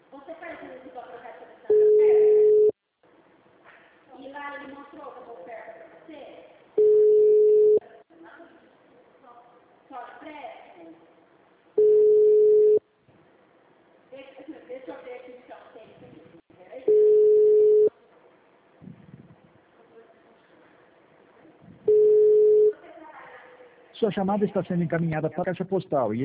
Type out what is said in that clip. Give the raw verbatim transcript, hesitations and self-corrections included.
Você faz uso do aplicativo Santander? E lá ele mostrou como oferta para você? Só preste. Deixa, deixa eu ver aqui então. Tem, tem. Peraí. Sua chamada está sendo encaminhada para a caixa postal e